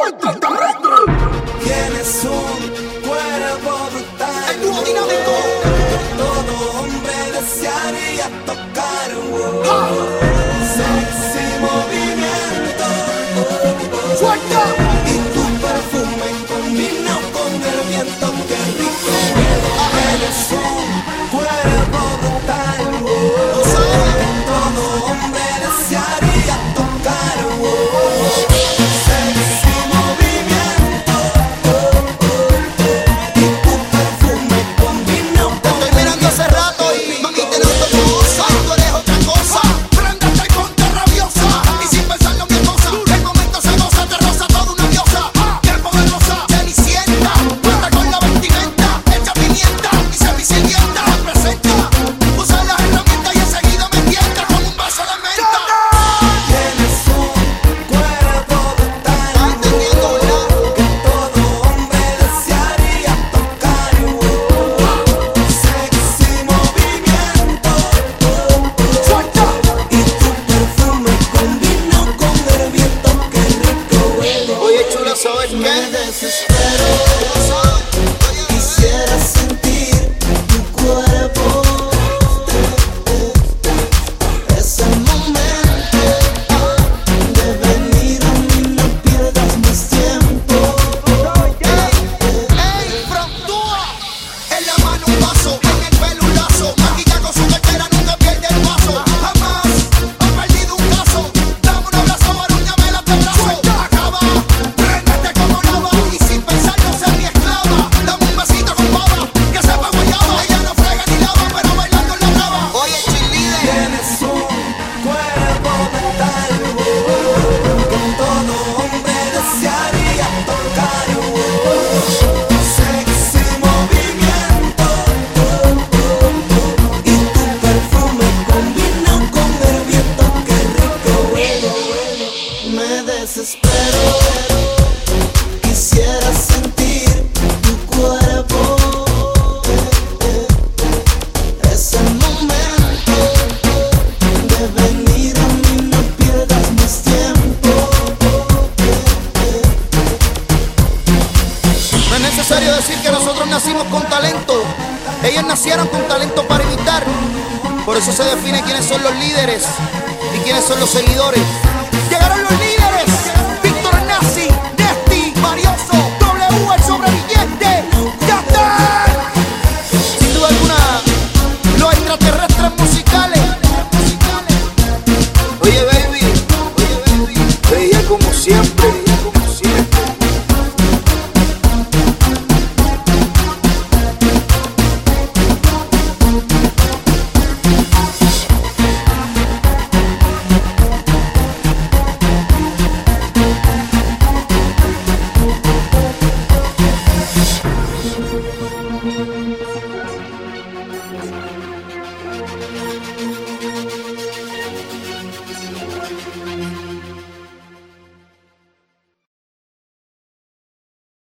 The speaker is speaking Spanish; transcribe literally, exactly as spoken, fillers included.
Tienes un cuerpo brutal, el dúo dinámico. Todo hombre desearía tocar. Oh, sexy movimiento. Suelta. Y tu perfume combina con el viento. Qué rico huele. Eres un cuerpo brutal. Oh, todo hombre desearía tocar. Oh, sexy movimiento. Y tu perfume combina con Te estoy mirando hace rato y mami te noto hermosa. Tú eres otra cosa. Préndete y ponte rabiosa. Y sin pensarlo mi esposa. El momento se goza, te roza toda una diosa. Qué poderosa, cenicienta. Cuenta con la vestimenta, hecha pimienta y semicilienta. Representa, usa las herramientas y enseguida me tienta con un vaso de menta. Tienes un cuerpo brutal. ¿Estás entendiendo, verdad? Todo hombre desearía tocar. Oh, sexy movimiento. Suelta. Y tu perfume combina con el viento. Qué rico huele. Oye, chula, ¿sabes Me qué? desespero. Quisiera sentir tu cuerpo. Es el momento de venir a mí, no pierdas más tiempo. Ey, frontúa. En la mano un vaso, en el pelo un lazo. Maquilla con su cartera, nunca pierde el paso. Jamás ha perdido un caso. Dame un abrazo, arúñame la brazo. Acaba, préndete como lava. Y sin pensarlo ser mi esclava. Dame un besito con baba, que sepa guayaba. Ella no frega ni lava, pero bailando en la brava. Oye, cheerleader. Tienes un cuerpo brutal que todo hombre desearía tocar. Sexy movimiento. Y tu perfume combina con el viento. Qué rico huele. Me desespero. Quisiera sentir tu cuerpo. Es el momento de venir a mí, no pierdas más tiempo. No es necesario decir que nosotros nacimos con talento. Ellos nacieron con talento para imitar. Por eso se define quiénes son los líderes y quiénes son los seguidores. Llegaron los líderes.